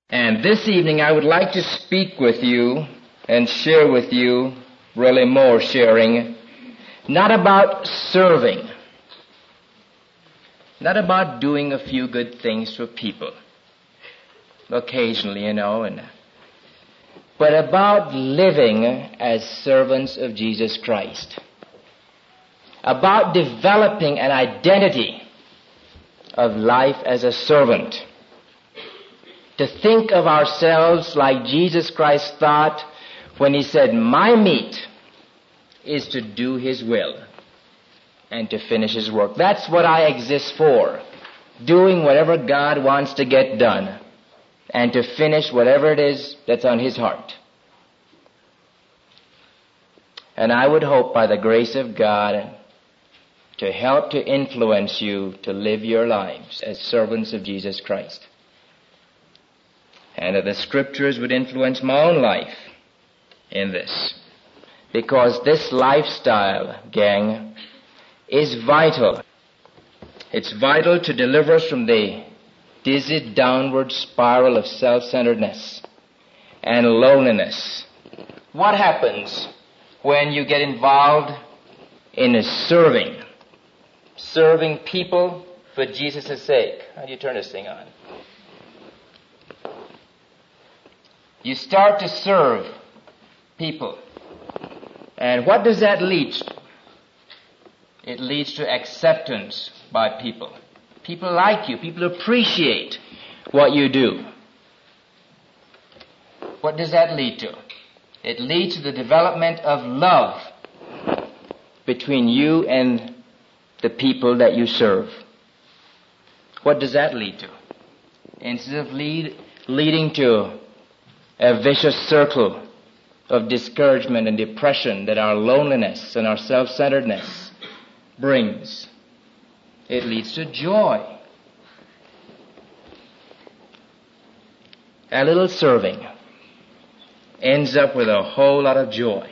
And this evening I would like to speak with you and share with you, really more sharing, not about serving, not about doing a few good things for people, occasionally, but about living as servants of Jesus Christ, about developing an identity of life as a servant, to think of ourselves like Jesus Christ thought when he said, "My meat is to do his will and to finish his work." That's what I exist for, doing whatever God wants to get done and to finish whatever it is that's on his heart. And I would hope by the grace of God to help to influence you to live your lives as servants of Jesus Christ. And that the scriptures would influence my own life in this. Because this lifestyle, gang, is vital. It's vital to deliver us from the dizzy downward spiral of self-centeredness and loneliness. What happens when you get involved in serving people for Jesus' sake? How do you turn this thing on? You start to serve people. And what does that lead to? It leads to acceptance by people. People like you. People appreciate what you do. What does that lead to? It leads to the development of love between you and the people that you serve. What does that lead to? Instead of leading to a vicious circle of discouragement and depression that our loneliness and our self-centeredness brings, it leads to joy. A little serving ends up with a whole lot of joy.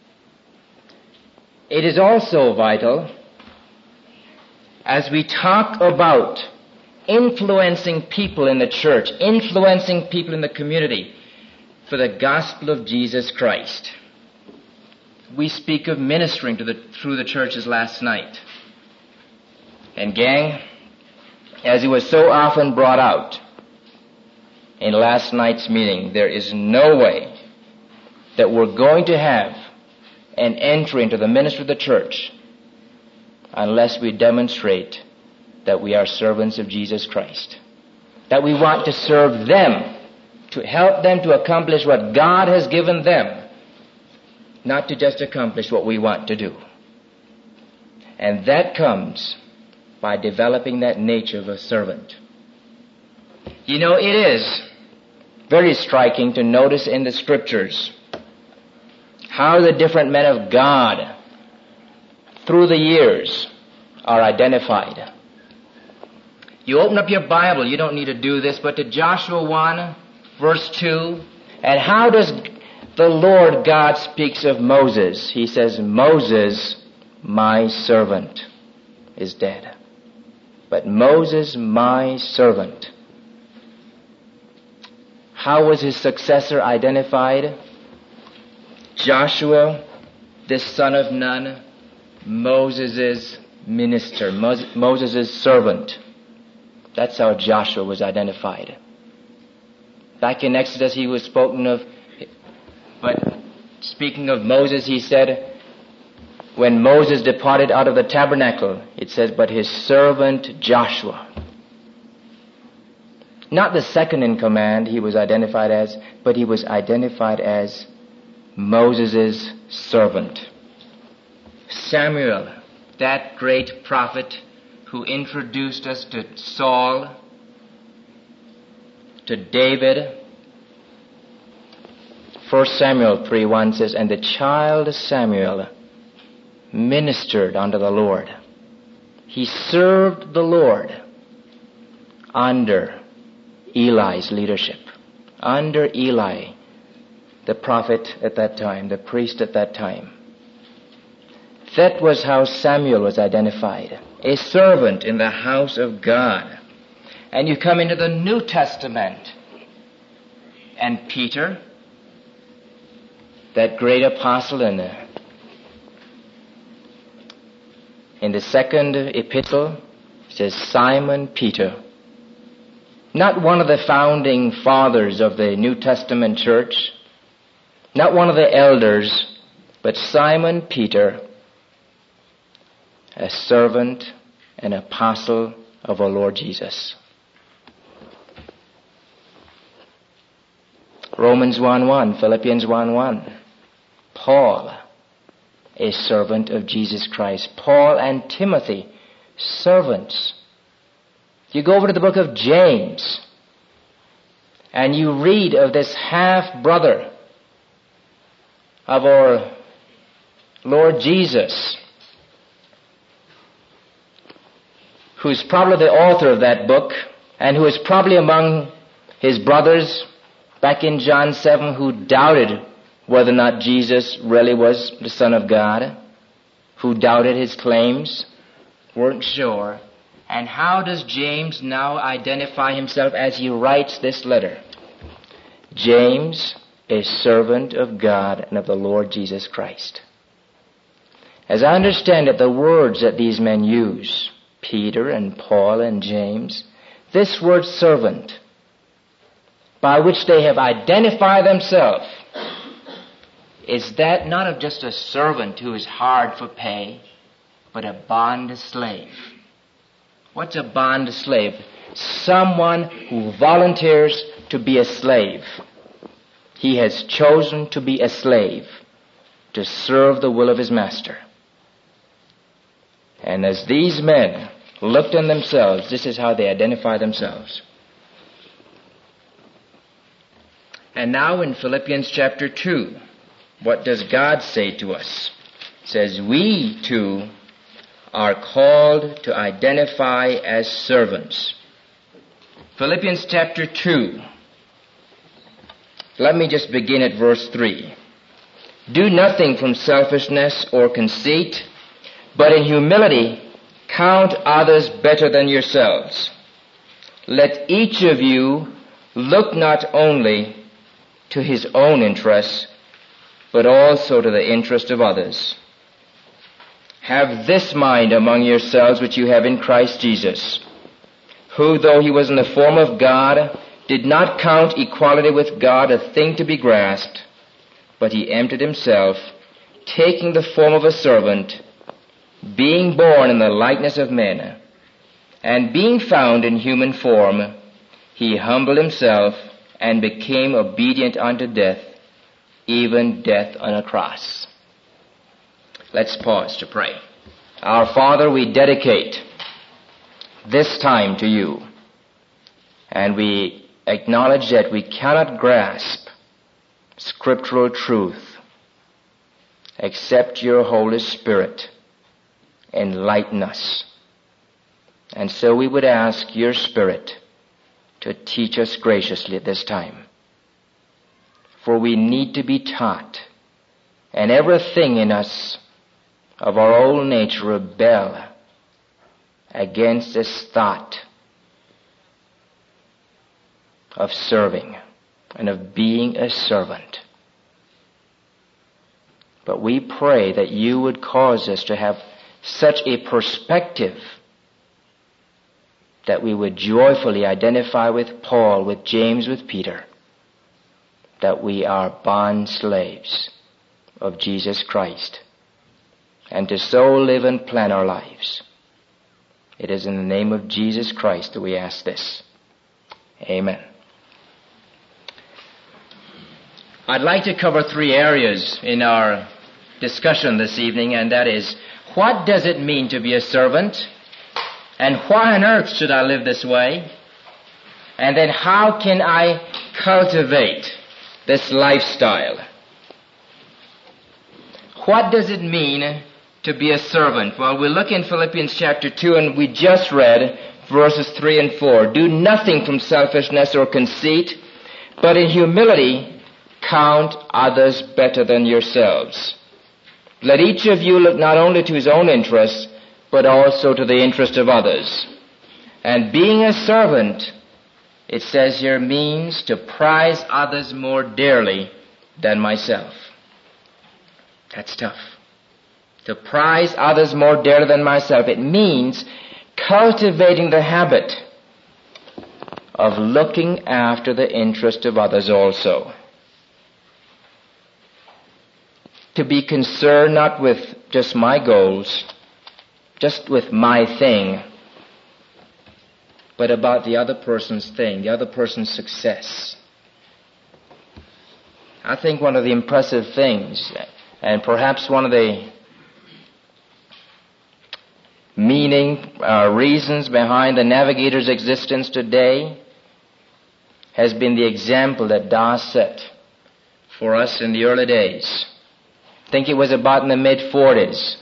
It is also vital as we talk about influencing people in the church, influencing people in the community for the gospel of Jesus Christ. We speak of ministering through the churches last night. And gang, as it was so often brought out in last night's meeting, there is no way that we're going to have an entry into the ministry of the church unless we demonstrate that we are servants of Jesus Christ. That we want to serve them, to help them to accomplish what God has given them, not to just accomplish what we want to do. And that comes by developing that nature of a servant. It is very striking to notice in the scriptures how the different men of God through the years are identified. You open up your Bible, you don't need to do this, but to Joshua 1, verse 2, and how does the Lord God speaks of Moses? He says, "Moses, my servant, is dead." But Moses, my servant. How was his successor identified? Joshua, the son of Nun, Moses' minister, Moses' servant. That's how Joshua was identified. Back in Exodus, he was spoken of, but speaking of Moses, he said, when Moses departed out of the tabernacle, it says, but his servant Joshua. Not the second in command he was identified as, but he was identified as Moses' servant. Samuel, that great prophet who introduced us to Saul, to David. 1 Samuel 3:1 says, "And the child Samuel ministered unto the Lord." He served the Lord under Eli's leadership. Under Eli, the prophet at that time, the priest at that time. That was how Samuel was identified. A servant in the house of God. And you come into the New Testament, and Peter, that great apostle in the second epistle, says Simon Peter, not one of the founding fathers of the New Testament church, not one of the elders, but Simon Peter, a servant and apostle of our Lord Jesus. Romans 1:1, Philippians 1:1. Paul, a servant of Jesus Christ. Paul and Timothy, servants. You go over to the book of James, and you read of this half-brother of our Lord Jesus, who's probably the author of that book, and who is probably among his brothers back in John 7 who doubted whether or not Jesus really was the Son of God, who doubted his claims, weren't sure. And how does James now identify himself as he writes this letter? James, a servant of God and of the Lord Jesus Christ. As I understand it, the words that these men use, Peter and Paul and James, this word servant, by which they have identified themselves, is that not of just a servant who is hard for pay, but a bond slave. What's a bond slave? Someone who volunteers to be a slave. He has chosen to be a slave, to serve the will of his master. And as these men looked in themselves, this is how they identify themselves. And now in Philippians chapter 2, what does God say to us? It says, we too are called to identify as servants. Philippians chapter 2. Let me just begin at verse 3. Do nothing from selfishness or conceit, but in humility count others better than yourselves. Let each of you look not only to his own interests, but also to the interest of others. Have this mind among yourselves which you have in Christ Jesus, who, though he was in the form of God, did not count equality with God a thing to be grasped, but he emptied himself, taking the form of a servant, being born in the likeness of men, and being found in human form, he humbled himself and became obedient unto death, even death on a cross. Let's pause to pray. Our Father, we dedicate this time to you, and we acknowledge that we cannot grasp scriptural truth except your Holy Spirit enlighten us. And so we would ask your Spirit to teach us graciously at this time. For we need to be taught, and everything in us of our old nature rebel against this thought of serving and of being a servant. But we pray that you would cause us to have such a perspective that we would joyfully identify with Paul, with James, with Peter, that we are bond slaves of Jesus Christ, and to so live and plan our lives. It is in the name of Jesus Christ that we ask this. Amen. I'd like to cover 3 areas in our discussion this evening, and that is, what does it mean to be a servant? And why on earth should I live this way? And then how can I cultivate this lifestyle? What does it mean to be a servant? Well, we look in Philippians chapter 2, and we just read verses 3 and 4. Do nothing from selfishness or conceit, but in humility count others better than yourselves. Let each of you look not only to his own interests, but also to the interest of others. And being a servant it says here, means to prize others more dearly than myself. That's tough. To prize others more dearly than myself. It means cultivating the habit of looking after the interest of others also. To be concerned not with just my goals, just with my thing, but about the other person's thing, the other person's success. I think one of the impressive things, and perhaps one of the reasons behind the Navigator's existence today, has been the example that Das set for us in the early days. I think it was about in the mid-40s.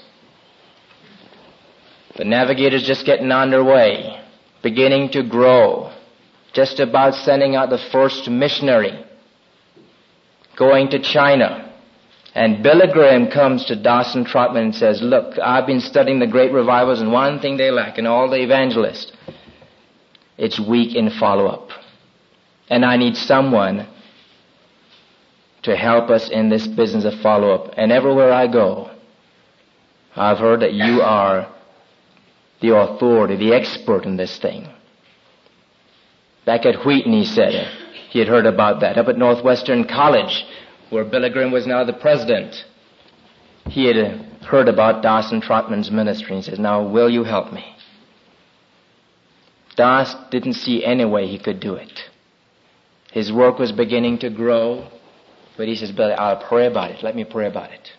The Navigator's just getting underway, beginning to grow, just about sending out the first missionary, going to China. And Billy Graham comes to Dawson Trotman and says, look, I've been studying the great revivals, and one thing they lack in all the evangelists, it's weak in follow-up. And I need someone to help us in this business of follow-up. And everywhere I go, I've heard that you are the authority, the expert in this thing. Back at Wheaton, he said, he had heard about that. Up at Northwestern College, where Billy Graham was now the president, he had heard about Dawson Trotman's ministry. He says, now, will you help me? Das didn't see any way he could do it. His work was beginning to grow, but he says, Billy, I'll pray about it. Let me pray about it.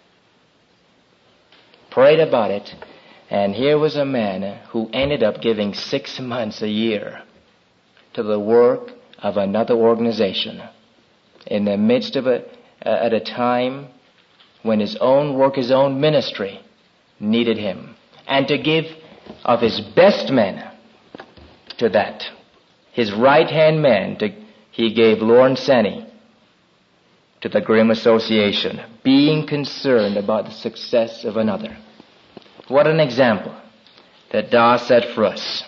Prayed about it, and here was a man who ended up giving 6 months a year to the work of another organization in the midst of it, at a time when his own work, his own ministry needed him. And to give of his best men to that. His right-hand man, he gave Lawrence Senney to the Graham Association, being concerned about the success of another. What an example that Das set for us.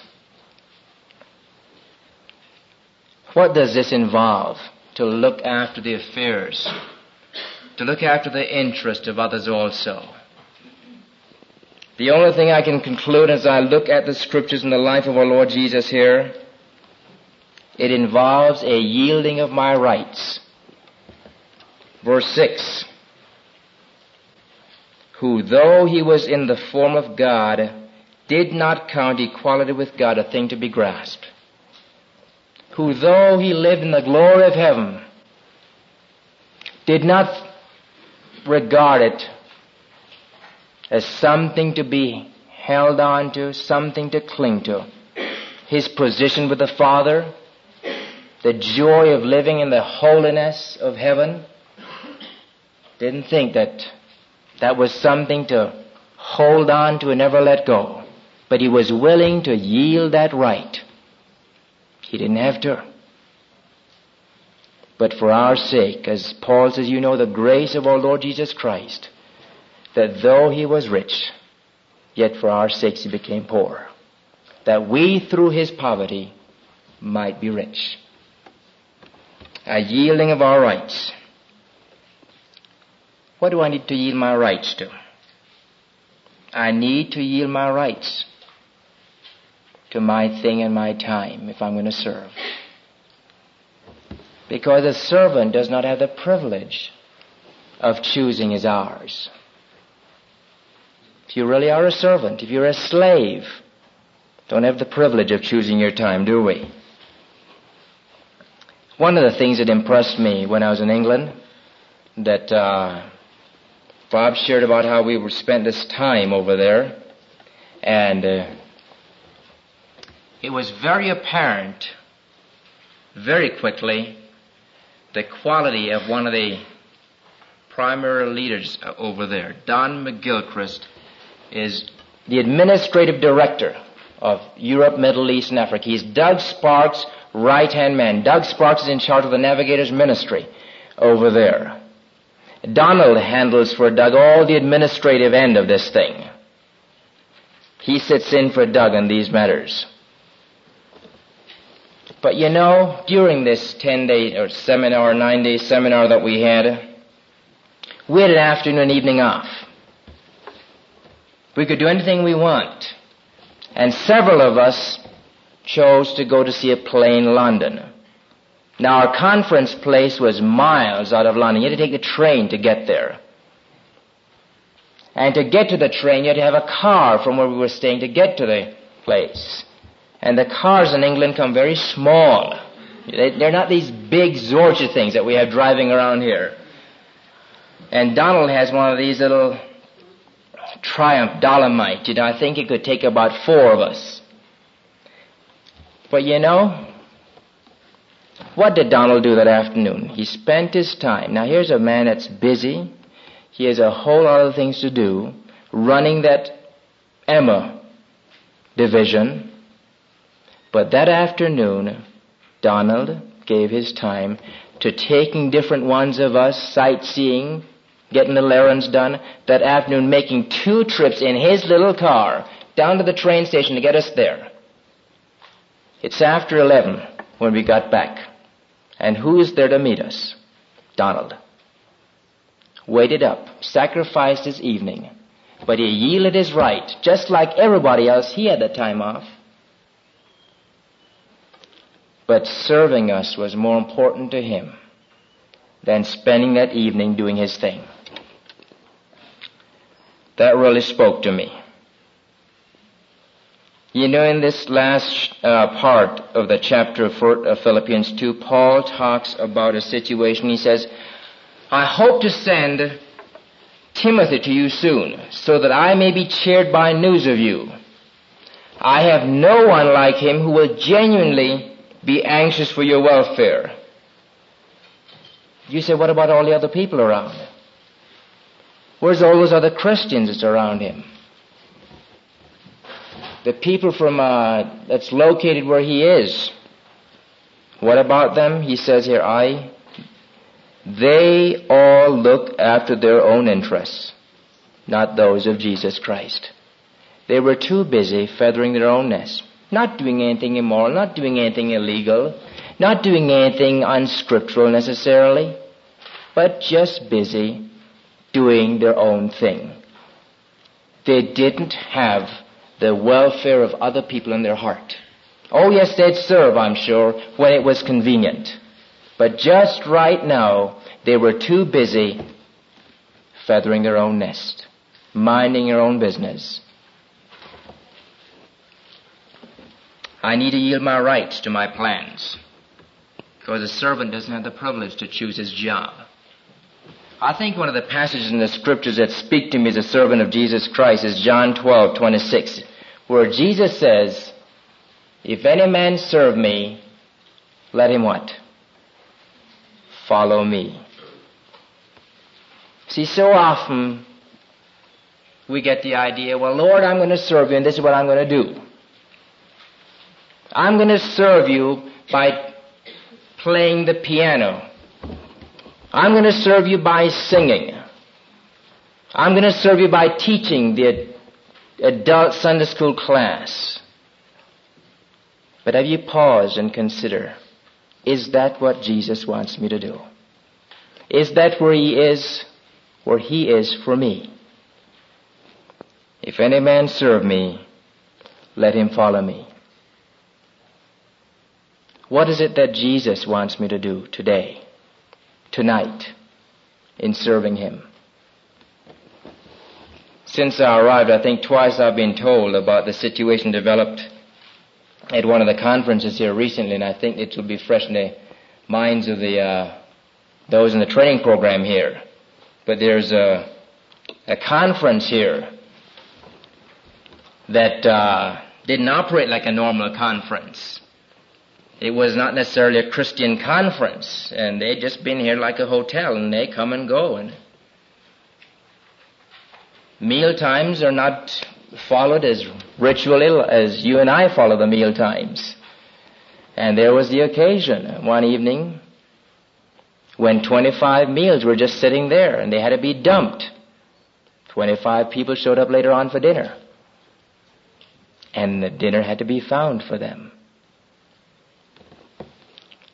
What does this involve? To look after the affairs, to look after the interest of others also. The only thing I can conclude as I look at the scriptures in the life of our Lord Jesus here, it involves a yielding of my rights. Verse 6, who though he was in the form of God, did not count equality with God a thing to be grasped. Who though he lived in the glory of heaven, did not regard it as something to be held on to, something to cling to. His position with the Father, the joy of living in the holiness of heaven, didn't think that that was something to hold on to and never let go. But he was willing to yield that right. He didn't have to. But for our sake, as Paul says, you know the grace of our Lord Jesus Christ, that though he was rich, yet for our sakes he became poor, that we through his poverty might be rich. A yielding of our rights. What do I need to yield my rights to? I need to yield my rights to my thing and my time if I'm going to serve. Because a servant does not have the privilege of choosing his hours. If you really are a servant, if you're a slave, don't have the privilege of choosing your time, do we? One of the things that impressed me when I was in England, that Bob shared about how we spent this time over there, and it was very apparent, very quickly, the quality of one of the primary leaders over there. Don McGilchrist is the administrative director of Europe, Middle East, and Africa. He's Doug Sparks' right-hand man. Doug Sparks is in charge of the Navigator's ministry over there. Donald handles for Doug all the administrative end of this thing. He sits in for Doug on these matters. But you know, during this 10-day or seminar, 9-day seminar that we had an afternoon and evening off. We could do anything we want. And several of us chose to go to see a play in London. Now, our conference place was miles out of London. You had to take the train to get there. And to get to the train, you had to have a car from where we were staying to get to the place. And the cars in England come very small. They're not these big Zorcha things that we have driving around here. And Donald has one of these little Triumph Dolomite. You know, I think it could take about 4 of us. But you know, what did Donald do that afternoon? He spent his time. Now here's a man that's busy. He has a whole lot of things to do, running that Emma division. But that afternoon, Donald gave his time to taking different ones of us sightseeing, getting little errands done. That afternoon, making 2 trips in his little car down to the train station to get us there. It's after 11 when we got back. And who is there to meet us? Donald. Waited up, sacrificed his evening, but he yielded his right. Just like everybody else, he had the time off. But serving us was more important to him than spending that evening doing his thing. That really spoke to me. You know, in this last part of the chapter of Philippians 2, Paul talks about a situation. He says, I hope to send Timothy to you soon, so that I may be cheered by news of you. I have no one like him who will genuinely be anxious for your welfare. You say, what about all the other people around? Where's all those other Christians that's around him? The people from that's located where he is. What about them? He says here, they all look after their own interests, not those of Jesus Christ. They were too busy feathering their own nest, not doing anything immoral, not doing anything illegal, not doing anything unscriptural necessarily, but just busy doing their own thing. They didn't have the welfare of other people in their heart. Oh yes, they'd serve, I'm sure, when it was convenient. But just right now, they were too busy feathering their own nest, minding their own business. I need to yield my rights to my plans, because a servant doesn't have the privilege to choose his job. I think one of the passages in the scriptures that speak to me as a servant of Jesus Christ is John 12:26, where Jesus says, if any man serve me, let him what? Follow me. See, so often we get the idea, well, Lord, I'm going to serve you, and this is what I'm going to do. I'm going to serve you by playing the piano. I'm going to serve you by singing. I'm going to serve you by teaching the adult Sunday school class. But have you paused and consider, is that what Jesus wants me to do? Is that where he is for me? If any man serve me, let him follow me. What is it that Jesus wants me to do today, tonight, in serving him? Since I arrived, I think twice I've been told about the situation developed at one of the conferences here recently, and I think it will be fresh in the minds of those in the training program here. But there's a conference here that didn't operate like a normal conference. It was not necessarily a Christian conference, and they'd just been here like a hotel, and they come and go. And meal times are not followed as ritually as you and I follow the meal times. And there was the occasion one evening when 25 meals were just sitting there, and they had to be dumped. 25 people showed up later on for dinner, and the dinner had to be found for them.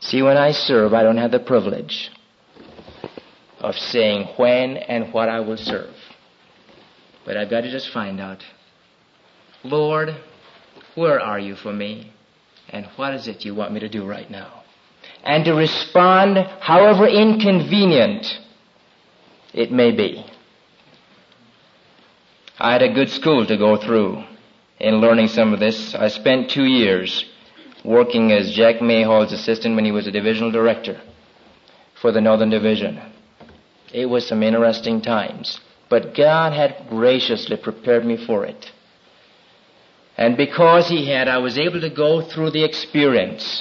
See, when I serve, I don't have the privilege of saying when and what I will serve. But I've got to just find out, Lord, where are you for me? And what is it you want me to do right now? And to respond however inconvenient it may be. I had a good school to go through in learning some of this. I spent 2 years working as Jack Mayhall's assistant when he was a divisional director for the Northern Division. It was some interesting times, but God had graciously prepared me for it. And because He had, I was able to go through the experience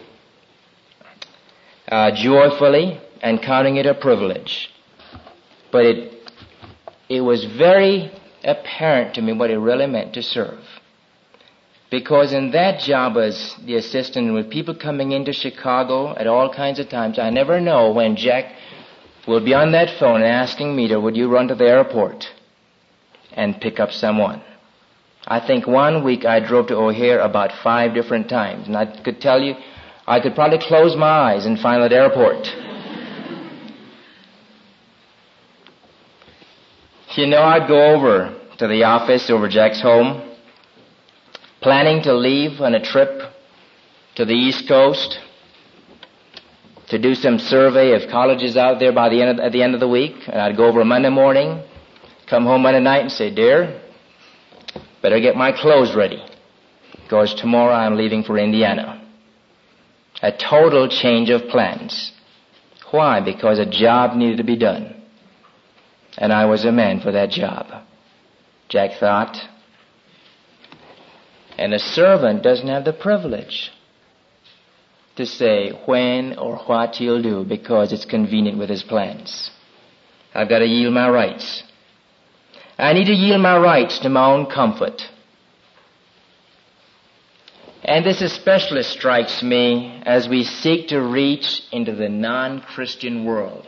joyfully and counting it a privilege. But it was very apparent to me what it really meant to serve. Because in that job as the assistant, with people coming into Chicago at all kinds of times, I never know when Jack will be on that phone and asking me would you run to the airport and pick up someone. I think one week I drove to O'Hare about 5 different times, and I could tell you, I could probably close my eyes and find that airport. You know, I'd go over to the office over Jack's home, planning to leave on a trip to the East Coast to do some survey of colleges out there at the end of the week. And I'd go over Monday morning, come home Monday night and say, dear, better get my clothes ready, because tomorrow I'm leaving for Indiana. A total change of plans. Why? Because a job needed to be done. And I was a man for that job. Jack thought. And a servant doesn't have the privilege to say when or what he'll do because it's convenient with his plans. I've got to yield my rights. I need to yield my rights to my own comfort. And this especially strikes me as we seek to reach into the non-Christian world.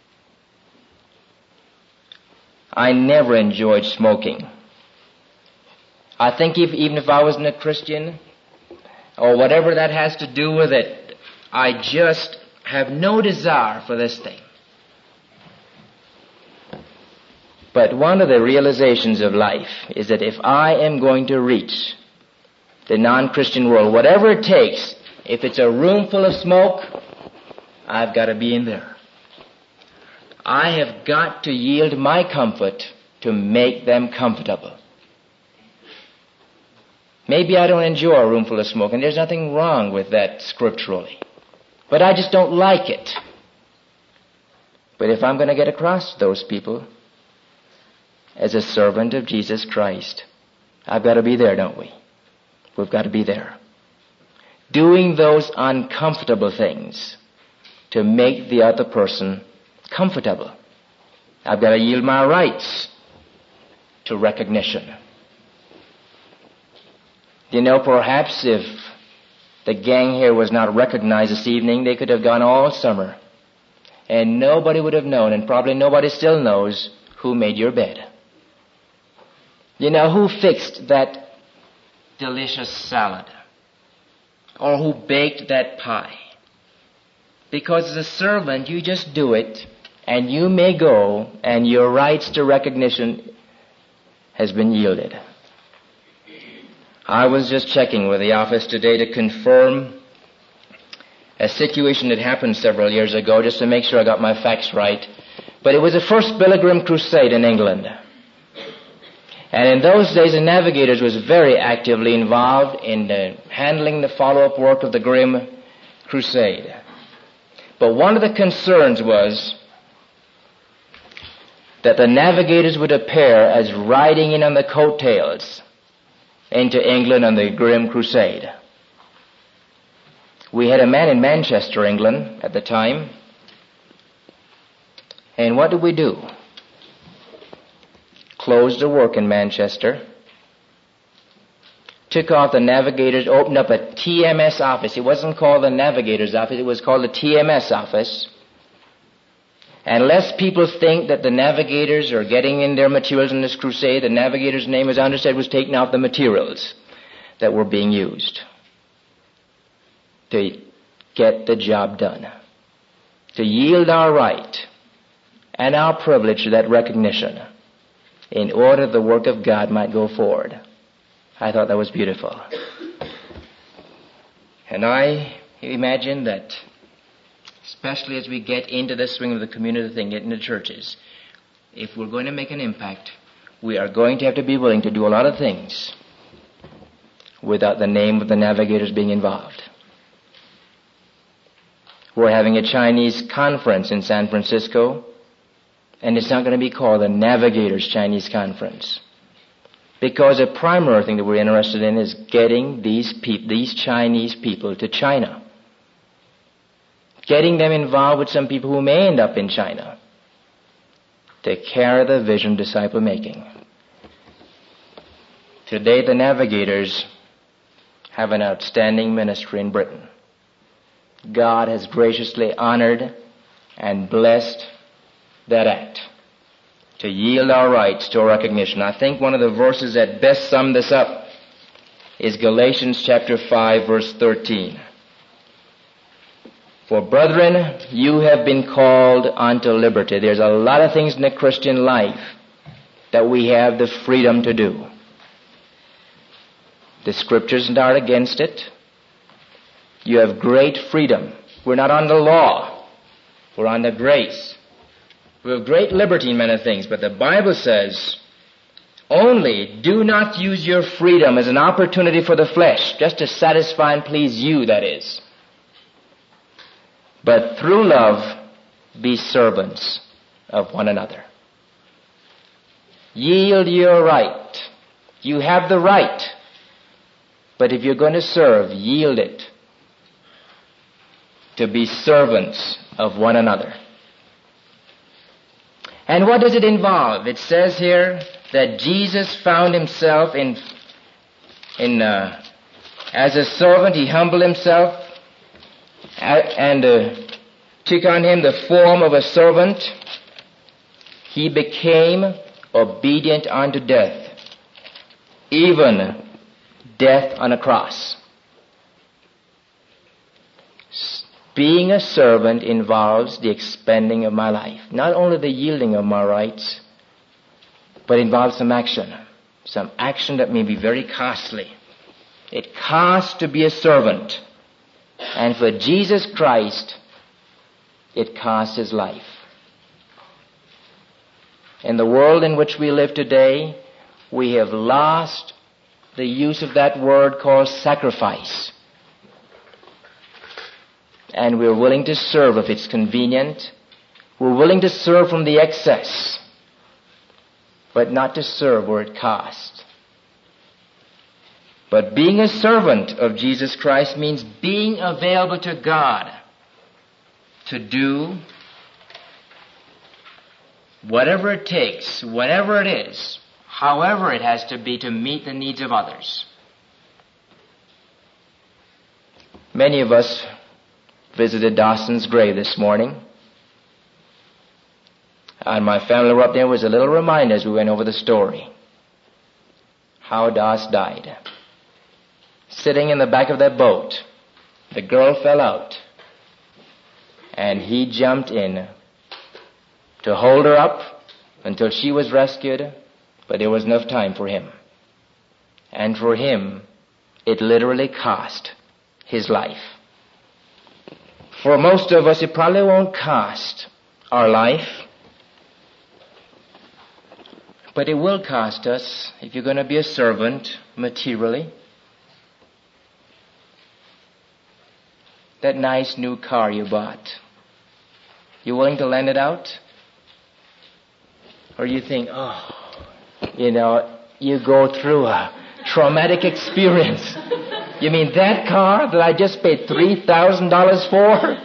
I never enjoyed smoking. I think even if I wasn't a Christian, or whatever that has to do with it, I just have no desire for this thing. But one of the realizations of life is that if I am going to reach the non-Christian world, whatever it takes, if it's a room full of smoke, I've got to be in there. I have got to yield my comfort to make them comfortable. Maybe I don't enjoy a room full of smoke, and there's nothing wrong with that scripturally. But I just don't like it. But if I'm going to get across to those people as a servant of Jesus Christ, I've got to be there, don't we? We've got to be there. Doing those uncomfortable things to make the other person comfortable. I've got to yield my rights to recognition. You know, perhaps if the gang here was not recognized this evening, they could have gone all summer. And nobody would have known, and probably nobody still knows, who made your bed. You know, who fixed that delicious salad? Or who baked that pie? Because as a servant, you just do it, and you may go, and your rights to recognition has been yielded. I was just checking with the office today to confirm a situation that happened several years ago, just to make sure I got my facts right. But it was the first Pilgrim Crusade in England. And in those days, the Navigators was very actively involved in handling the follow-up work of the grim crusade. But one of the concerns was that the Navigators would appear as riding in on the coattails into England on the grim crusade. We had a man in Manchester, England, at the time. And what did we do? Closed the work in Manchester, took off the Navigators, opened up a TMS office. It wasn't called the Navigators office, it was called the TMS office. And lest people think that the Navigators are getting in their materials in this crusade, the Navigators' name, as I understood, was taken off the materials that were being used to get the job done, to yield our right and our privilege to that recognition in order the work of God might go forward. I thought that was beautiful. And I imagine that, especially as we get into the swing of the community thing, get into churches, if we're going to make an impact, we are going to have to be willing to do a lot of things without the name of the navigators being involved. We're having a Chinese conference in San Francisco, and it's not going to be called the Navigators Chinese Conference, because the primary thing that we're interested in is getting these Chinese people to China, getting them involved with some people who may end up in China to carry the vision of disciple making. Today the Navigators have an outstanding ministry in Britain. God has graciously honored and blessed that act to yield our rights to recognition. I think one of the verses that best sum this up is Galatians chapter 5, verse 13. For brethren, you have been called unto liberty. There's a lot of things in the Christian life that we have the freedom to do. The scriptures aren't against it. You have great freedom. We're not under law. We're under grace. We have great liberty in many things, but the Bible says, only do not use your freedom as an opportunity for the flesh, just to satisfy and please you, that is. But through love, be servants of one another. Yield your right. You have the right. But if you're going to serve, yield it to be servants of one another. And what does it involve? It says here that Jesus found himself as a servant. He humbled himself and took on him the form of a servant. He became obedient unto death, even death on a cross. Being a servant involves the expending of my life. Not only the yielding of my rights, but involves some action. Some action that may be very costly. It costs to be a servant. And for Jesus Christ, it costs his life. In the world in which we live today, we have lost the use of that word called sacrifice. And we're willing to serve if it's convenient. We're willing to serve from the excess, but not to serve where it costs. But being a servant of Jesus Christ means being available to God to do whatever it takes, whatever it is, however it has to be to meet the needs of others. Many of us visited Dawson's grave this morning. And my family were up there. Was a little reminder as we went over the story. How Doss died. Sitting in the back of that boat, the girl fell out. And he jumped in to hold her up until she was rescued, but there was enough time for him. And for him, it literally cost his life. For most of us, it probably won't cost our life, but it will cost us, if you're going to be a servant materially, that nice new car you bought. You willing to lend it out? Or you think, you go through a traumatic experience. You mean that car that I just paid $3,000 for?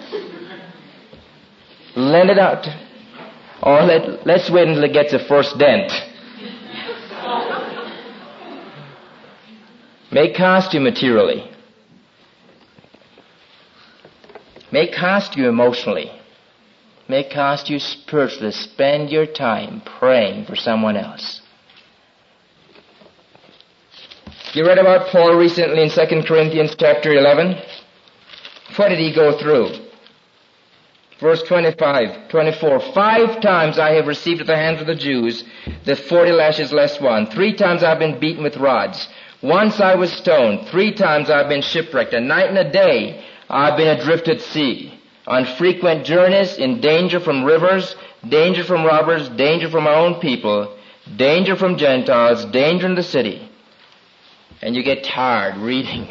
Lend it out. Or let's wait until it gets a first dent. May cost you materially. May cost you emotionally. May cost you spiritually. Spend your time praying for someone else. You read about Paul recently in 2 Corinthians chapter 11. What did he go through? Verse 24, 5 times I have received at the hands of the Jews the 40 lashes less one. 3 times I've been beaten with rods. Once I was stoned. 3 times I've been shipwrecked. A night and a day I've been adrift at sea. On frequent journeys, in danger from rivers, danger from robbers, danger from our own people, danger from Gentiles, danger in the city. And you get tired reading.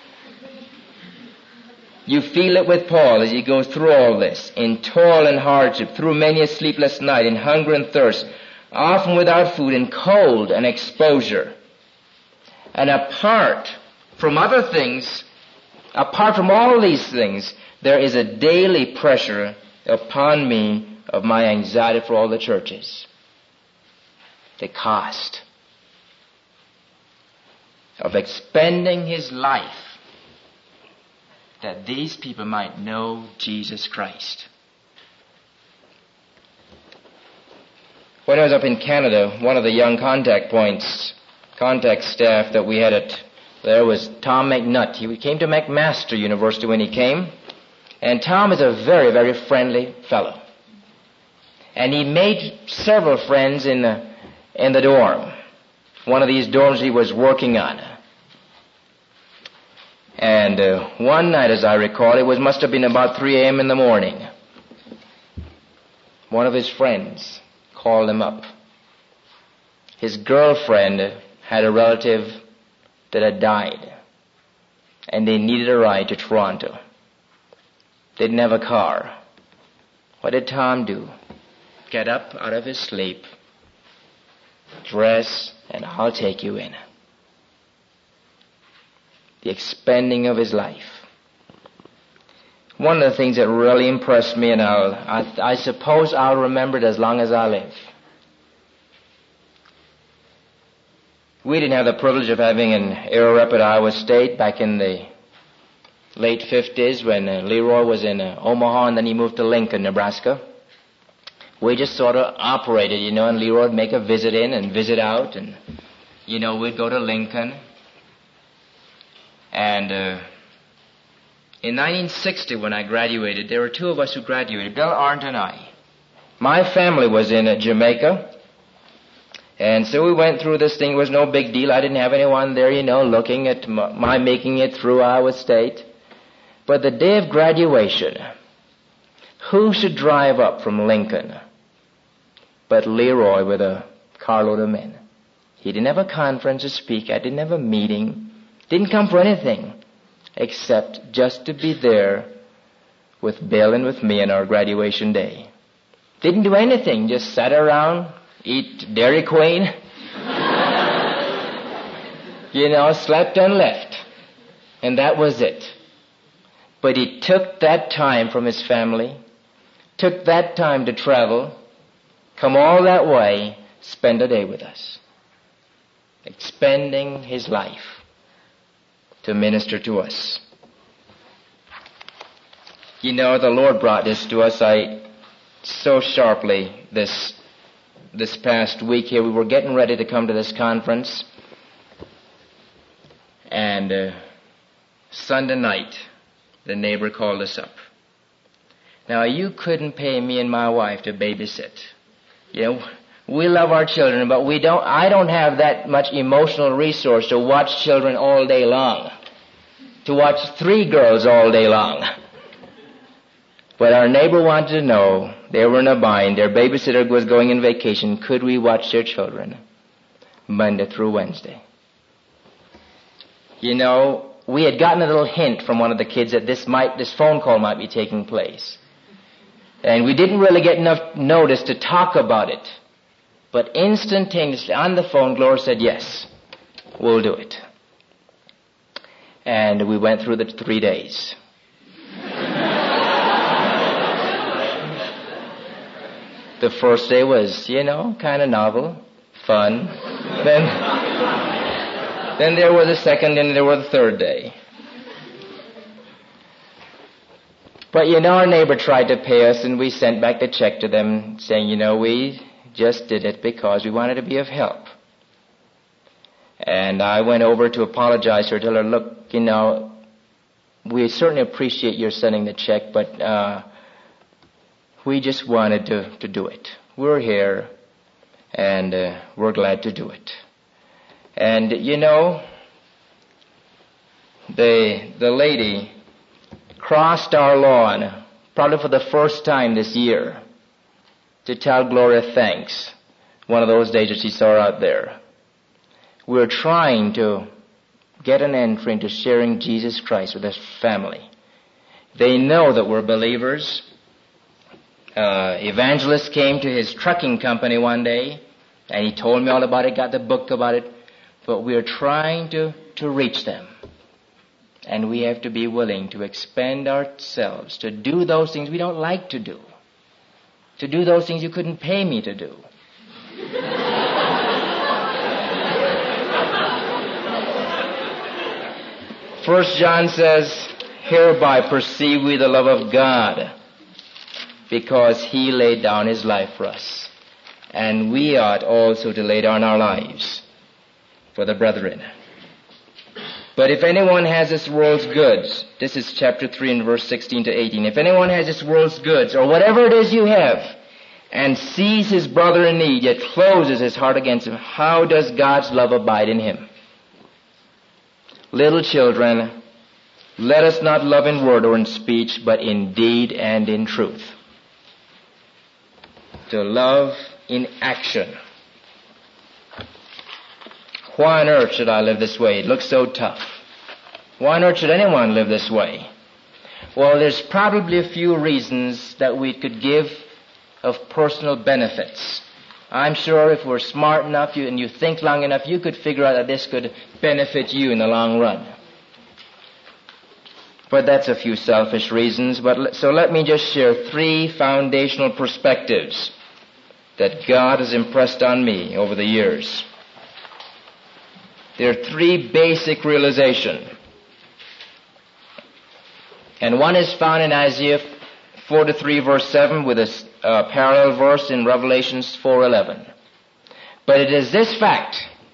You feel it with Paul as he goes through all this, in toil and hardship, through many a sleepless night, in hunger and thirst, often without food, in cold and exposure. And apart from other things, apart from all these things, there is a daily pressure upon me of my anxiety for all the churches. The cost of expending his life that these people might know Jesus Christ. When I was up in Canada, one of the young contact staff that we had there was Tom McNutt. He came to McMaster University when he came. And Tom is a very, very friendly fellow. And he made several friends in the dorm. One of these dorms he was working on. And one night, as I recall, must have been about 3 a.m. in the morning. One of his friends called him up. His girlfriend had a relative that had died, and they needed a ride to Toronto. They didn't have a car. What did Tom do? Get up out of his sleep, dress, and I'll take you in. The expending of his life. One of the things that really impressed me, and I suppose I'll remember it as long as I live. We didn't have the privilege of having an aero rep at Iowa State back in the late 50s when Leroy was in Omaha and then he moved to Lincoln, Nebraska. We just sort of operated, and Leroy would make a visit in and visit out, and, we'd go to Lincoln. And in 1960, when I graduated, there were 2 of us who graduated, Bill Arndt and I. My family was in Jamaica, and so we went through this thing. It was no big deal. I didn't have anyone there, looking at my making it through Iowa State. But the day of graduation, who should drive up from Lincoln but Leroy with a carload of men? He didn't have a conference to speak at, didn't have a meeting. Didn't come for anything except just to be there with Bill and with me on our graduation day. Didn't do anything, just sat around, eat Dairy Queen, slept and left. And that was it. But he took that time from his family, took that time to travel, come all that way, spend a day with us, expending his life to minister to us. The Lord brought this to us so sharply this past week here. We were getting ready to come to this conference, and Sunday night, the neighbor called us up. Now, you couldn't pay me and my wife to babysit. We love our children, but I don't have that much emotional resource to watch children all day long. To watch 3 girls all day long. But our neighbor wanted to know, they were in a bind, their babysitter was going on vacation, could we watch their children Monday through Wednesday? We had gotten a little hint from one of the kids that this phone call might be taking place. And we didn't really get enough notice to talk about it. But instantaneously on the phone, Gloria said, yes, we'll do it. And we went through the 3 days. The first day was, kind of novel, fun. Then there was a second and there was a third day. But our neighbor tried to pay us and we sent back the check to them saying, we just did it because we wanted to be of help. And I went over to apologize to her, tell her, look, we certainly appreciate your sending the check, but we just wanted to do it. We're here, and we're glad to do it. And you know, the lady crossed our lawn probably for the first time this year to tell Gloria thanks. One of those days that she saw her out there. We're trying to get an entry into sharing Jesus Christ with this family. They know that we're believers. Evangelist came to his trucking company one day, and he told me all about it, got the book about it, but we're trying to reach them. And we have to be willing to expend ourselves to do those things we don't like to do. To do those things you couldn't pay me to do. First John says, hereby perceive we the love of God, because he laid down his life for us. And we ought also to lay down our lives for the brethren. But if anyone has this world's goods, this is chapter 3 and verse 16 to 18. If anyone has this world's goods, or whatever it is you have, and sees his brother in need, yet closes his heart against him, how does God's love abide in him? Little children, let us not love in word or in speech, but in deed and in truth. To love in action. Why on earth should I live this way? It looks so tough. Why on earth should anyone live this way? Well, there's probably a few reasons that we could give of personal benefits. I'm sure if we're smart enough and you think long enough, you could figure out that this could benefit you in the long run. But that's a few selfish reasons. So let me just share 3 foundational perspectives that God has impressed on me over the years. There are 3 basic realizations. And one is found in Isaiah 43 verse 7 with a parallel verse in Revelations 4:11. But it is this fact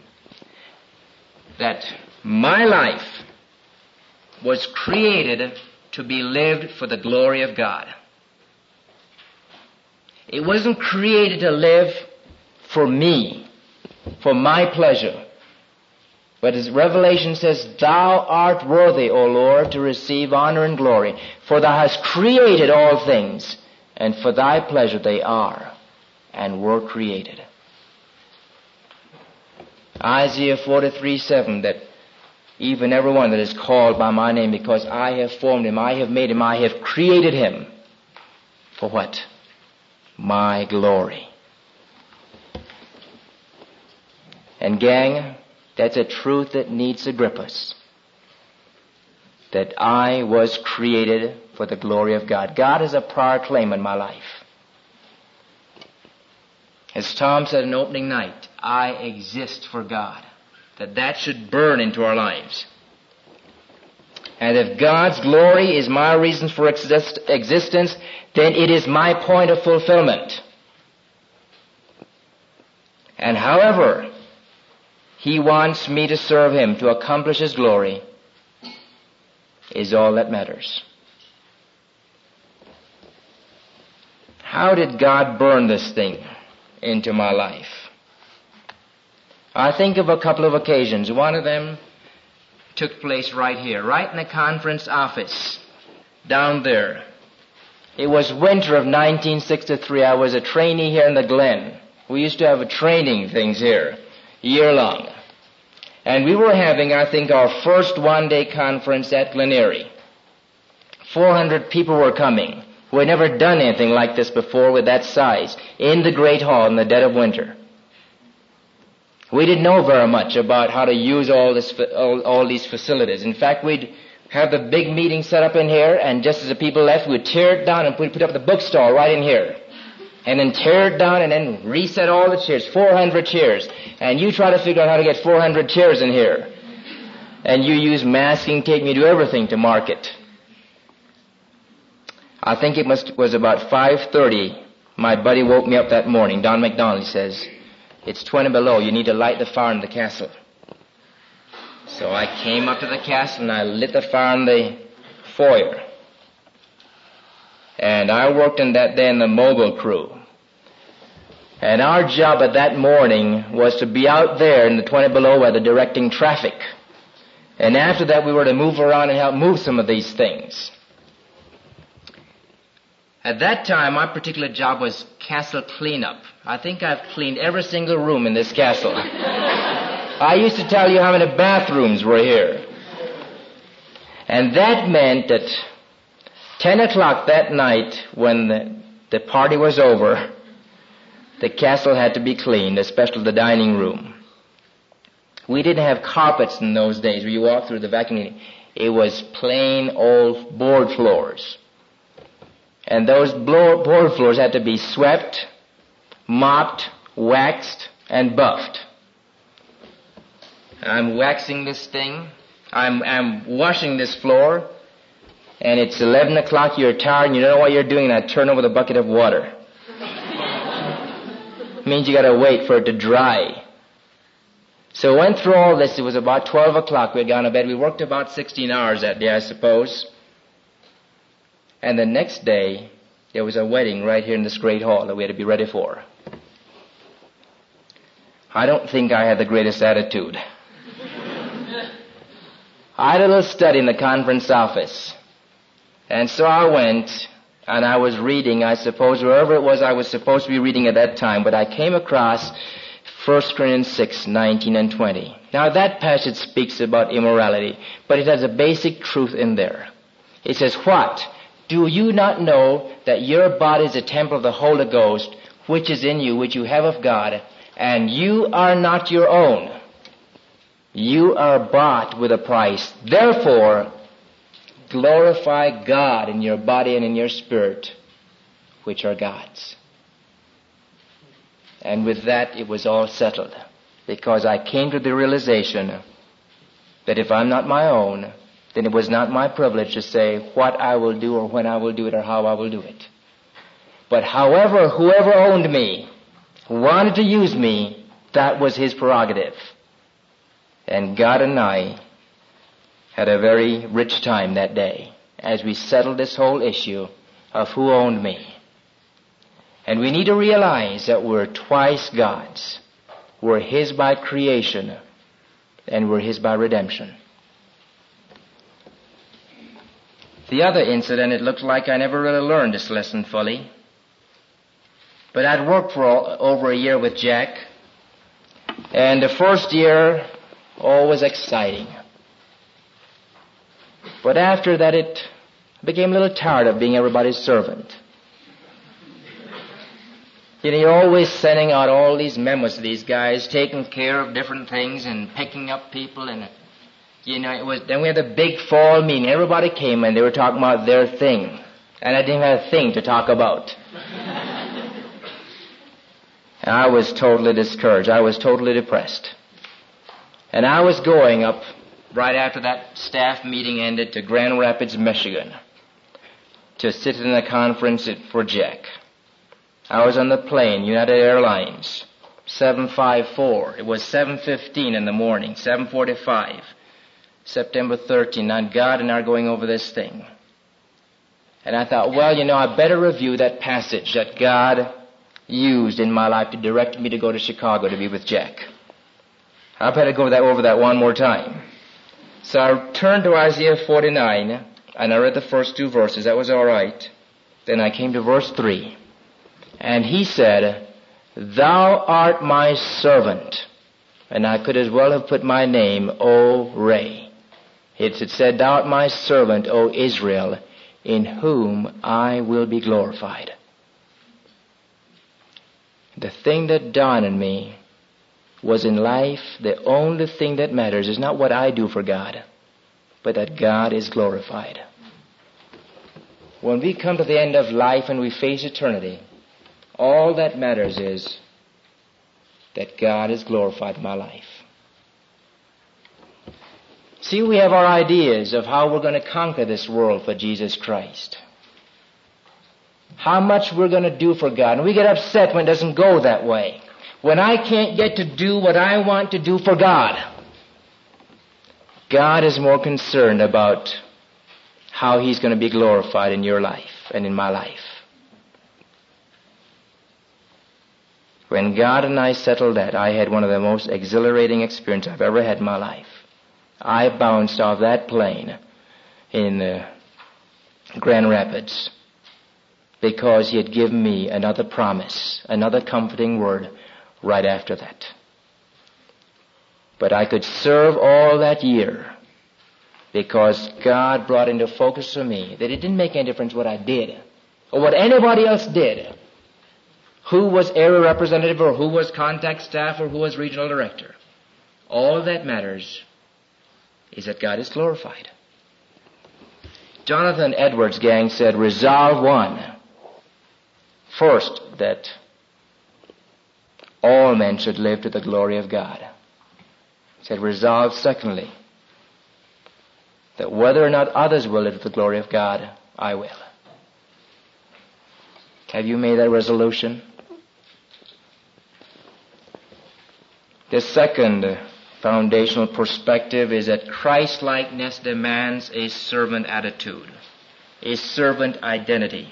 that my life was created to be lived for the glory of God. It wasn't created to live for me, for my pleasure. But as Revelation says, thou art worthy, O Lord, to receive honor and glory, for thou hast created all things, and for thy pleasure they are and were created. Isaiah 43:7, that even everyone that is called by my name, because I have formed him, I have made him, I have created him. For what? My glory. And gang, that's a truth that needs to grip us. That I was created for the glory of God. God has a prior claim on my life. As Tom said in opening night, I exist for God. That should burn into our lives. And if God's glory is my reason for existence, then it is my point of fulfillment. And however he wants me to serve him, to accomplish his glory, is all that matters. How did God burn this thing into my life? I think of a couple of occasions. One of them took place right here, right in the conference office, down there. It was winter of 1963. I was a trainee here in the Glen. We used to have training things here, year long. And we were having, I think, our first one-day conference at Glen Eyrie. 400 people were coming who had never done anything like this before with that size, in the Great Hall in the dead of winter. We didn't know very much about how to use all these facilities. In fact, we'd have the big meeting set up in here, and just as the people left, we'd tear it down and we'd put up the bookstall right in here. And then tear it down and then reset all the chairs, 400 chairs. And you try to figure out how to get 400 chairs in here. And you use masking tape and you do everything to mark it. I think it was about 5:30. My buddy woke me up that morning. Don McDonald, he says, it's 20 below. You need to light the fire in the castle. So I came up to the castle and I lit the fire in the foyer. And I worked in that day in the mobile crew. And our job at that morning was to be out there in the 20 below weather directing traffic. And after that we were to move around and help move some of these things. At that time, my particular job was castle cleanup. I think I've cleaned every single room in this castle. I used to tell you how many bathrooms were here. And that meant that 10 o'clock that night, when the party was over, the castle had to be cleaned, especially the dining room. We didn't have carpets in those days where you walk through the vacuum. It was plain old board floors. And those board floors had to be swept, mopped, waxed, and buffed. I'm waxing this thing. I'm washing this floor. And it's 11 o'clock, you're tired, and you don't know what you're doing, and I turn over the bucket of water. It means you gotta wait for it to dry. So we went through all this. It was about 12 o'clock. We had gone to bed. We worked about 16 hours that day, I suppose. And the next day, there was a wedding right here in this great hall that we had to be ready for. I don't think I had the greatest attitude. I had a little study in the conference office. And so I went, and I was reading, I suppose, wherever it was I was supposed to be reading at that time, but I came across 1 Corinthians 6, 19 and 20. Now that passage speaks about immorality, but it has a basic truth in there. It says, what? Do you not know that your body is a temple of the Holy Ghost, which is in you, which you have of God, and you are not your own? You are bought with a price. Therefore, glorify God in your body and in your spirit, which are God's. And with that, it was all settled, because I came to the realization that if I'm not my own, then it was not my privilege to say what I will do or when I will do it or how I will do it. But however, whoever owned me, wanted to use me, that was his prerogative. And God and I had a very rich time that day as we settled this whole issue of who owned me. And we need to realize that we're twice God's. We're His by creation, and we're His by redemption. The other incident, it looked like I never really learned this lesson fully. But I'd worked for over a year with Jack. And the first year, was exciting. But after that, it became a little tired of being everybody's servant. You know, you're always sending out all these memos to these guys, taking care of different things and picking up people. And, you know, then we had the big fall meeting. Everybody came and they were talking about their thing. And I didn't have a thing to talk about. And I was totally discouraged. I was totally depressed. And I was going up right after that staff meeting ended to Grand Rapids, Michigan, to sit in a conference for Jack. I was on the plane, United Airlines, 754. It was 7:15 in the morning, 7:45, September 13. Now God and I are going over this thing. And I thought, well, you know, I better review that passage that God used in my life to direct me to go to Chicago to be with Jack. I better go over that one more time. So I turned to Isaiah 49, and I read the first two verses. That was all right. Then I came to verse 3. And he said, Thou art my servant. And I could as well have put my name, O Ray. It said, Thou art my servant, O Israel, in whom I will be glorified. The thing that dawned on me was in life, the only thing that matters is not what I do for God, but that God is glorified. When we come to the end of life and we face eternity, all that matters is that God is glorified in my life. See, we have our ideas of how we're going to conquer this world for Jesus Christ. How much we're going to do for God. And we get upset when it doesn't go that way. When I can't get to do what I want to do for God. God is more concerned about how He's going to be glorified in your life and in my life. When God and I settled that, I had one of the most exhilarating experiences I've ever had in my life. I bounced off that plane in Grand Rapids because He had given me another promise, another comforting word right after that. But I could serve all that year because God brought into focus for me that it didn't make any difference what I did or what anybody else did, who was area representative or who was contact staff or who was regional director. All that matters is that God is glorified. Jonathan Edwards' gang said, resolve one. First, that all men should live to the glory of God. He said, resolve secondly, that whether or not others will live to the glory of God, I will. Have you made that resolution? The second foundational perspective is that Christ-likeness demands a servant attitude, a servant identity.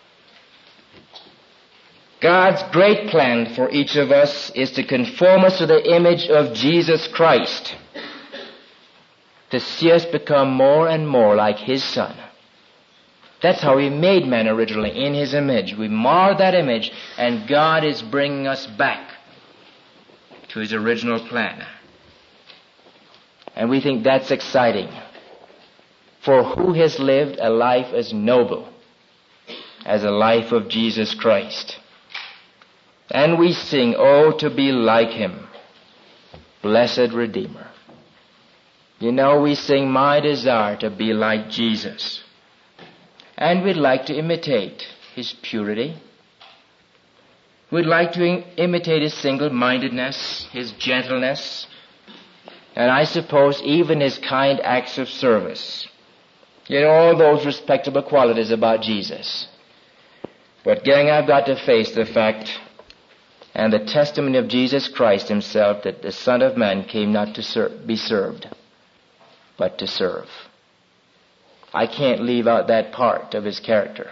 God's great plan for each of us is to conform us to the image of Jesus Christ, to see us become more and more like His Son. That's how He made man originally, in His image. We marred that image, and God is bringing us back to His original plan. And we think that's exciting. For who has lived a life as noble as the life of Jesus Christ? And we sing, oh, to be like Him, blessed Redeemer. You know, we sing, my desire to be like Jesus. And we'd like to imitate His purity. We'd like to imitate His single-mindedness, His gentleness, and I suppose even His kind acts of service. You know, all those respectable qualities about Jesus. But gang, I've got to face the fact and the testimony of Jesus Christ Himself that the Son of Man came not to be served, but to serve. I can't leave out that part of His character.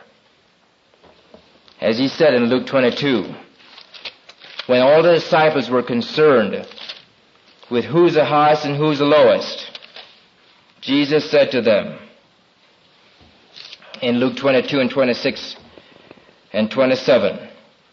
As He said in Luke 22, when all the disciples were concerned with who's the highest and who's the lowest, Jesus said to them in Luke 22 and 26 and 27,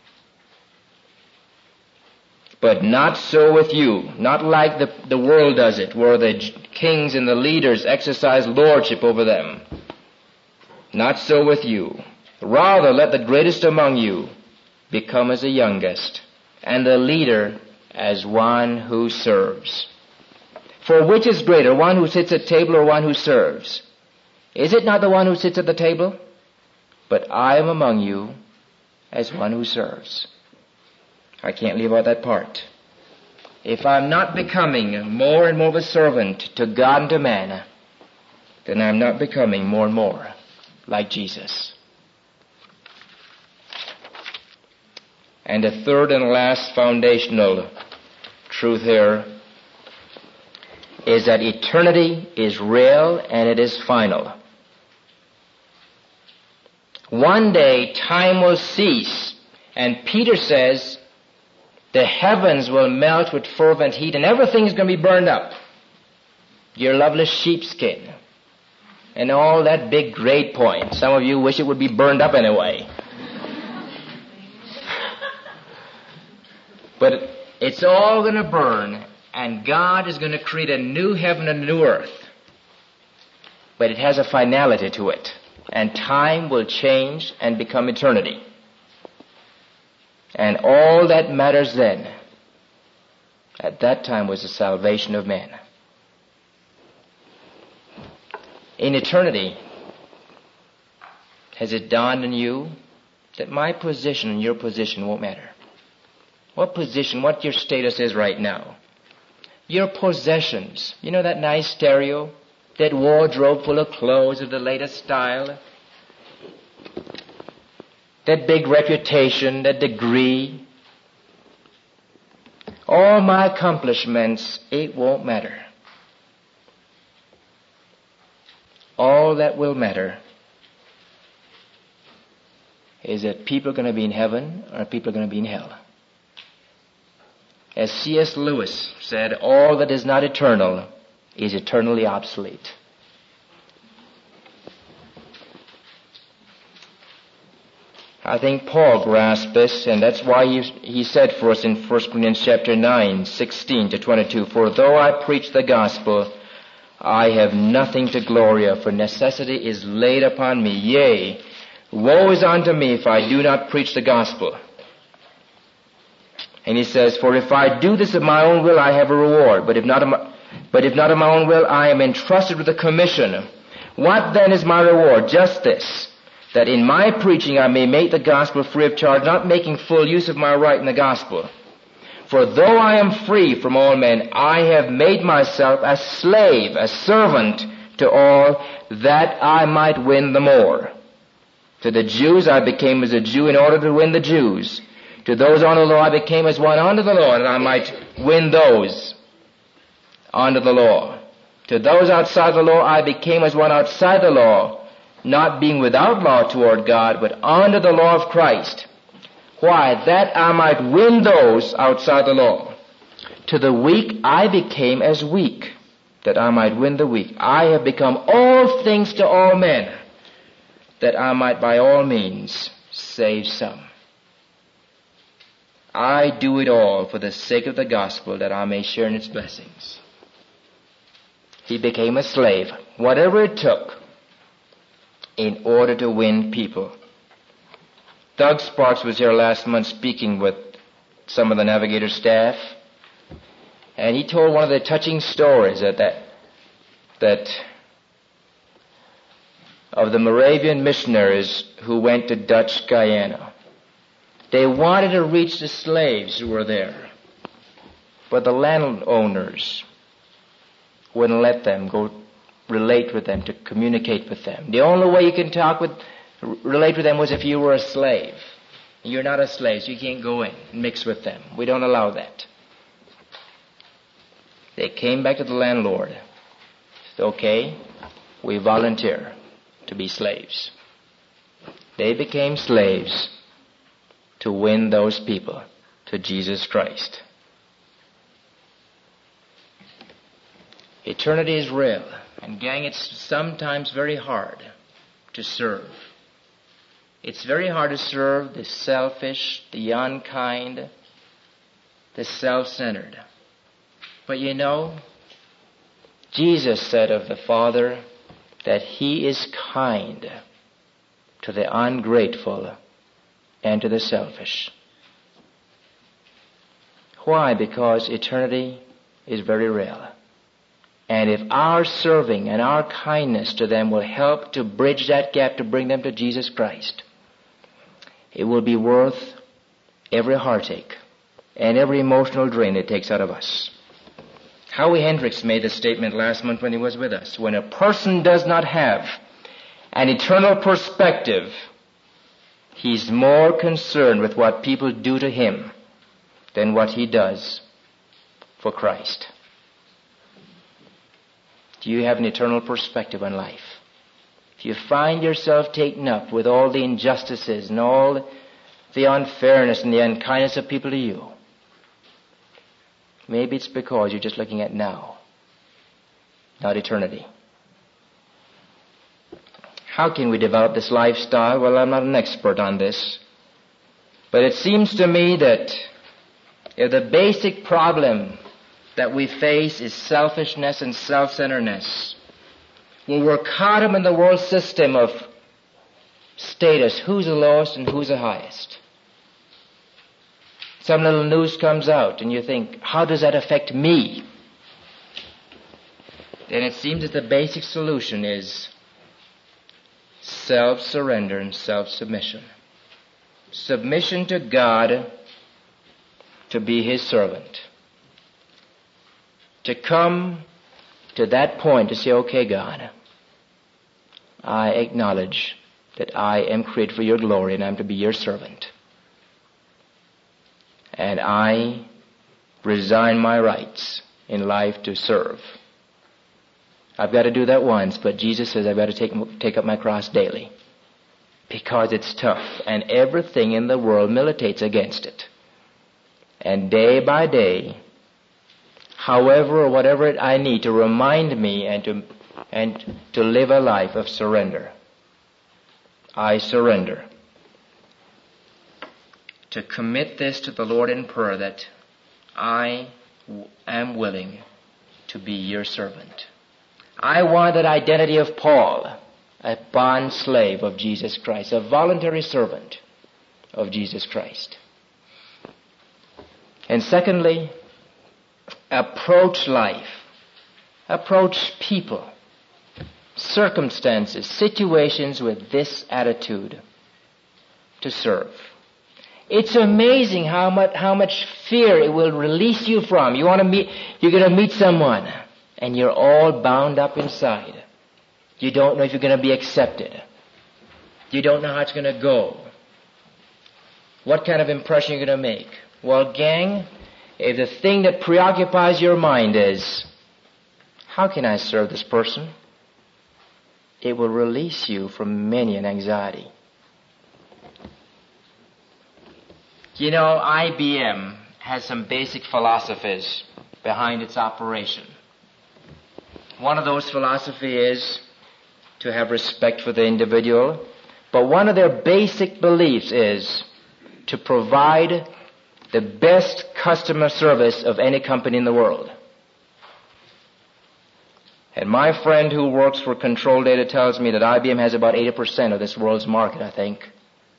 but not so with you, not like the world does it, where the kings and the leaders exercise lordship over them. Not so with you. Rather, let the greatest among you become as the youngest, and the leader as one who serves. For which is greater, one who sits at table or one who serves? Is it not the one who sits at the table? But I am among you as one who serves. I can't leave out that part. If I'm not becoming more and more of a servant to God and to man, then I'm not becoming more and more like Jesus. And the third and last foundational truth here is that eternity is real and it is final. One day time will cease, and Peter says the heavens will melt with fervent heat and everything is going to be burned up. Your lovely sheepskin and all that big grade point. Some of you wish it would be burned up anyway. But it's all going to burn, and God is going to create a new heaven and a new earth. But it has a finality to it, and time will change and become eternity. And all that matters then, at that time, was the salvation of man. In eternity, has it dawned on you that my position and your position won't matter? What position, what your status is right now. Your possessions. You know that nice stereo? That wardrobe full of clothes of the latest style? That big reputation, that degree? All my accomplishments, it won't matter. all that will matter is that people are going to be in heaven or people are going to be in hell. As C.S. Lewis said, all that is not eternal is eternally obsolete. I think Paul grasped this, and that's why he said for us in 1 Corinthians chapter 9, 16 to 22, for though I preach the gospel, I have nothing to glory of, for necessity is laid upon me. Yea, woe is unto me if I do not preach the gospel. And he says, for if I do this of my own will, I have a reward. But if not of my own will, I am entrusted with a commission. What then is my reward? Just this, that in my preaching I may make the gospel free of charge, not making full use of my right in the gospel. For though I am free from all men, I have made myself a slave, a servant to all, that I might win the more. To the Jews I became as a Jew in order to win the Jews. To those under the law I became as one under the law, that I might win those under the law. To those outside the law I became as one outside the law, not being without law toward God, but under the law of Christ. Why? That I might win those outside the law. To the weak I became as weak, that I might win the weak. I have become all things to all men, that I might by all means save some. I do it all for the sake of the gospel, that I may share in its blessings. He became a slave, whatever it took, in order to win people. Doug Sparks was here last month speaking with some of the Navigator staff, and he told one of the touching stories that of the Moravian missionaries who went to Dutch Guyana. They wanted to reach the slaves who were there, but the landowners wouldn't let them go relate with them, to communicate with them. The only way you can relate with them was if you were a slave. You're not a slave, so you can't go in and mix with them. We don't allow that. They came back to the landlord. Said, okay, we volunteer to be slaves. They became slaves to win those people to Jesus Christ. Eternity is real, and gang, it's sometimes very hard to serve. It's very hard to serve the selfish, the unkind, the self-centered. But you know, Jesus said of the Father that He is kind to the ungrateful and to the selfish. Why? Because eternity is very real. And if our serving and our kindness to them will help to bridge that gap to bring them to Jesus Christ, it will be worth every heartache and every emotional drain it takes out of us. Howie Hendricks made the statement last month when he was with us. When a person does not have an eternal perspective, he's more concerned with what people do to him than what he does for Christ. Do you have an eternal perspective on life? If you find yourself taken up with all the injustices and all the unfairness and the unkindness of people to you, maybe it's because you're just looking at now, not eternity. How can we develop this lifestyle? Well, I'm not an expert on this, but it seems to me that if the basic problem that we face is selfishness and self-centeredness, when we're caught up in the world system of status, who's the lowest and who's the highest? Some little news comes out and you think, how does that affect me? Then it seems that the basic solution is self-surrender and self-submission. Submission to God to be His servant. To come to that point to say, okay, God, I acknowledge that I am created for your glory and I'm to be your servant. And I resign my rights in life to serve. I've got to do that once, but Jesus says I've got to take up my cross daily. Because it's tough, and everything in the world militates against it. And day by day, however or whatever I need to remind me and to live a life of surrender. I surrender. To commit this to the Lord in prayer that I am willing to be your servant. I want that identity of Paul, a bond slave of Jesus Christ, a voluntary servant of Jesus Christ. And secondly, approach life, approach people, circumstances, situations with this attitude to serve. It's amazing how much fear it will release you from. You're going to meet someone, and you're all bound up inside. You don't know if you're going to be accepted. You don't know how it's going to go. What kind of impression you're going to make. Well, gang, if the thing that preoccupies your mind is, how can I serve this person? It will release you from many an anxiety. You know, IBM has some basic philosophies behind its operation. One of those philosophies is to have respect for the individual, but one of their basic beliefs is to provide the best customer service of any company in the world. And my friend who works for Control Data tells me that IBM has about 80% of this world's market, I think.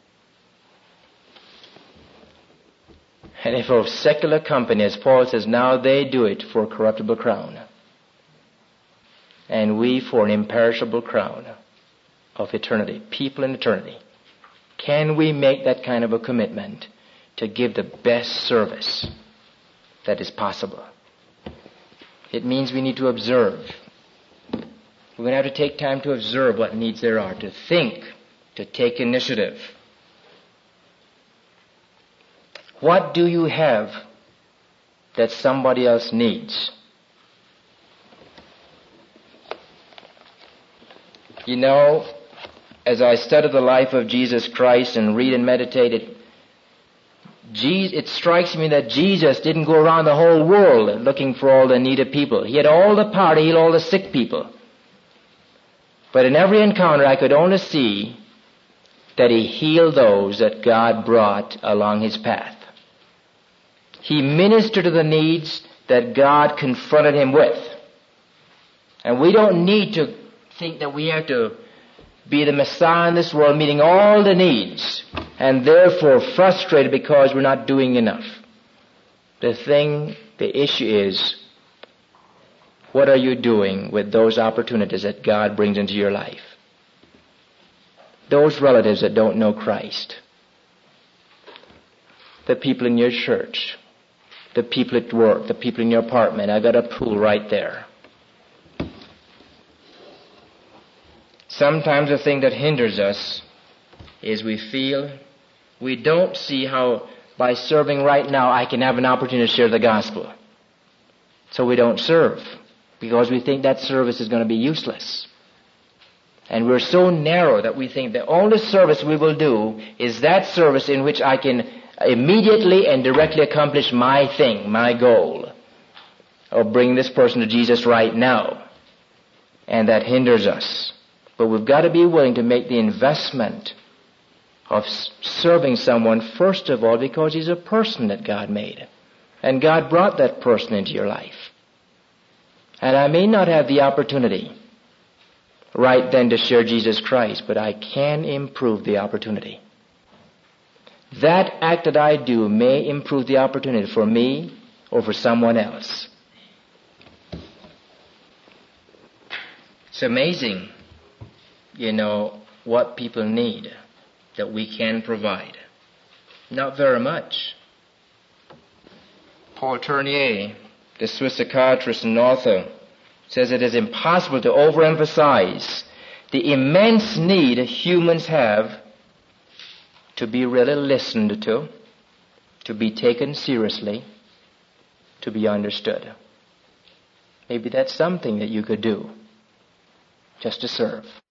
And if a secular company, as Paul says, now they do it for a corruptible crown, and we for an imperishable crown of eternity, people in eternity, can we make that kind of a commitment to give the best service that is possible? It means we need to observe. We're going to have to take time to observe what needs there are, to think, to take initiative. What do you have that somebody else needs? You know, as I study the life of Jesus Christ and read and meditate it strikes me that Jesus didn't go around the whole world looking for all the needed people. He had all the power to heal all the sick people. But in every encounter I could only see that he healed those that God brought along his path. He ministered to the needs that God confronted him with. And we don't need to think that we have to be the Messiah in this world, meeting all the needs, and therefore frustrated because we're not doing enough. The issue is, what are you doing with those opportunities that God brings into your life? Those relatives that don't know Christ. The people in your church. The people at work. The people in your apartment. I've got a pool right there. Sometimes the thing that hinders us is we don't see how by serving right now I can have an opportunity to share the gospel. So we don't serve because we think that service is going to be useless. And we're so narrow that we think the only service we will do is that service in which I can immediately and directly accomplish my thing, my goal, of bringing this person to Jesus right now. And that hinders us. But we've got to be willing to make the investment of serving someone, first of all, because he's a person that God made. And God brought that person into your life. And I may not have the opportunity right then to share Jesus Christ, but I can improve the opportunity. That act that I do may improve the opportunity for me or for someone else. It's amazing, what people need that we can provide. Not very much. Paul Tournier, the Swiss psychiatrist and author, says it is impossible to overemphasize the immense need humans have to be really listened to be taken seriously, to be understood. Maybe that's something that you could do just to serve.